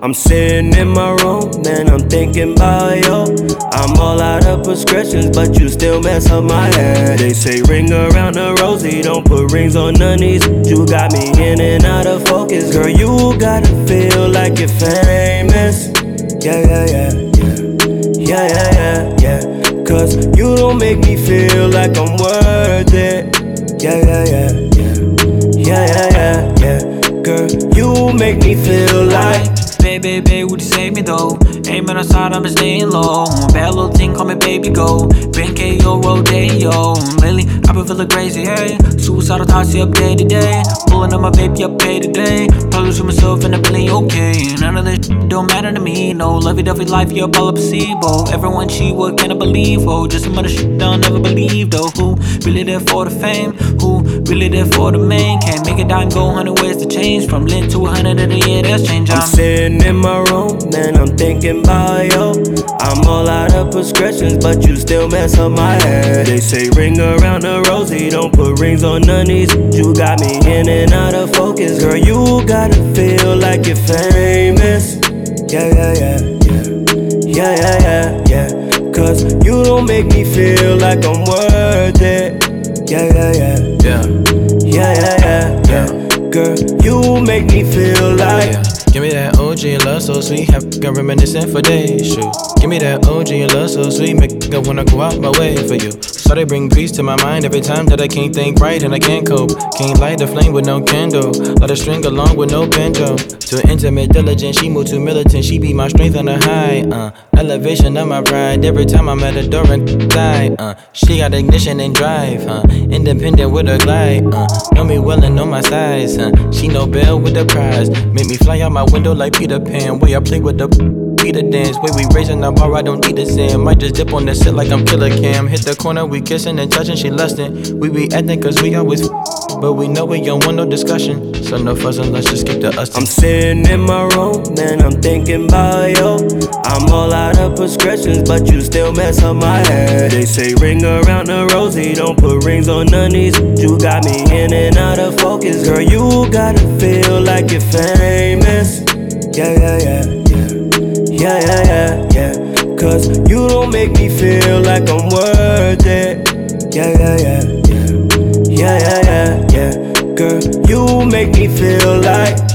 I'm sitting in my room, man, I'm thinking about you. I'm all out of prescriptions, but you still mess up my head. They say ring around the rosy, don't put rings on none of these. You got me in and out of focus. Girl, you gotta feel like you're famous. Yeah. Cause you don't make me feel like I'm worth it. Yeah. Girl, you make me feel like Baby, would you save me though? Aiming outside, I'm staying low. Bad little thing, call me baby go. Been KO, Rodeo. Lately, I've been feeling crazy, hey. Suicidal thoughts, up day to day. Pulling up my baby, up pay today. Probably to myself and I'm feeling okay. None of this don't matter to me, no. Lovey-dovey life, you're all a placebo. Everyone cheat, what can I believe? Oh, just some other shit I'll never believe though. Who really there for the fame? Who really there for the main? Can't make a dime go 100 ways to change. From lit to 100 in a year, that's change. I'm sitting in my room, man, I'm thinking about you. I'm all out of prescriptions, but you still mess up my head. They say ring around the rosy, don't put rings on none of these. You got me in and out of focus. Girl, you gotta feel like you're famous. Yeah. Cause you don't make me feel like I'm worth it. Yeah. Girl, you make me feel like Give me that OG love so sweet, have a reminiscing for days. Shoot. Give me that OG love so sweet, make a wanna go out my way for you. So they bring peace to my mind every time that I can't think right and I can't cope. Can't light the flame with no candle, let her string along with no banjo. Too intimate, diligent, she move too militant, she be my strength on the high. Elevation of my pride, every time I'm at the door and die. She got ignition and drive, independent with her glide. Know me well and know my size, she no bell with the prize. Make me fly out my window like Peter Pan, way I play with the Peter dance. Way we raising our bar, I don't need the sand. Might just dip on the set like I'm Killer Cam. Hit the corner, we kissing and touching, she lustin'. We be acting cause we always but we know we don't want no discussion. So no fussing, let's just keep the us. I'm sitting in my room, man, I'm thinking about you. I'm all out of prescriptions, but you still mess up my head. They say ring around the rosy, don't put rings on none of these. You got me in and out of focus. Girl, you gotta feel like you're famous. Yeah. Cause you don't make me feel like I'm worth it. Yeah. Girl, you make me feel like